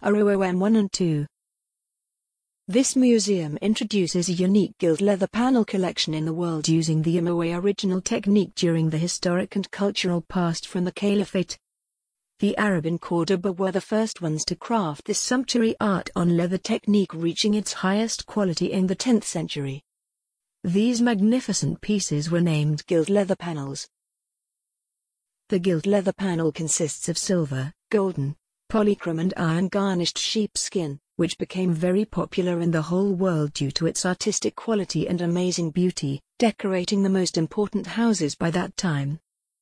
ROOM 1 and 2. This museum introduces a unique gilt leather panel collection in the world using the Umayyad original technique during the historic and cultural past from the Caliphate. The Arab in Cordoba were the first ones to craft this sumptuary art on leather technique, reaching its highest quality in the 10th century. These magnificent pieces were named gilt leather panels. The gilt leather panel consists of silver, golden, polychrome and iron garnished sheepskin, which became very popular in the whole world due to its artistic quality and amazing beauty, decorating the most important houses by that time.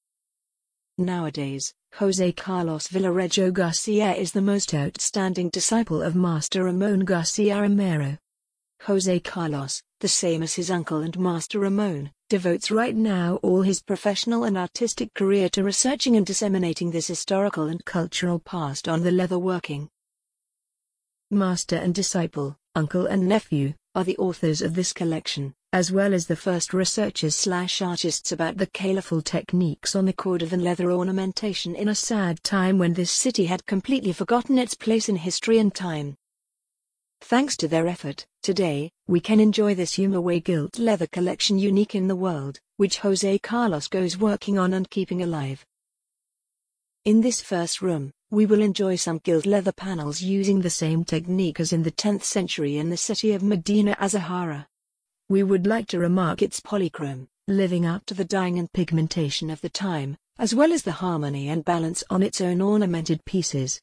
Nowadays, José Carlos Villarejo Garcia is the most outstanding disciple of Master Ramon Garcia Amaro. José Carlos, the same as his uncle and Master Ramon, devotes right now all his professional and artistic career to researching and disseminating this historical and cultural past on the leather working. Master and disciple, uncle and nephew, are the authors of this collection, as well as the first researchers/artists about the caliphal techniques on the Cordovan leather ornamentation in a sad time when this city had completely forgotten its place in history and time. Thanks to their effort, today, we can enjoy this Umayyad gilt leather collection unique in the world, which José Carlos goes working on and keeping alive. In this first room, we will enjoy some gilt leather panels using the same technique as in the 10th century in the city of Medina Azahara. We would like to remark its polychrome, living up to the dyeing and pigmentation of the time, as well as the harmony and balance on its own ornamented pieces.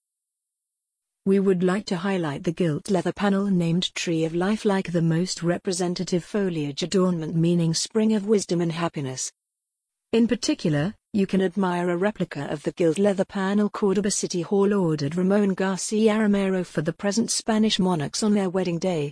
We would like to highlight the gilt leather panel named Tree of Life, like the most representative foliage adornment meaning spring of wisdom and happiness. In particular, you can admire a replica of the gilt leather panel Cordoba City Hall ordered Ramon Garcia Amaro for the present Spanish monarchs on their wedding day.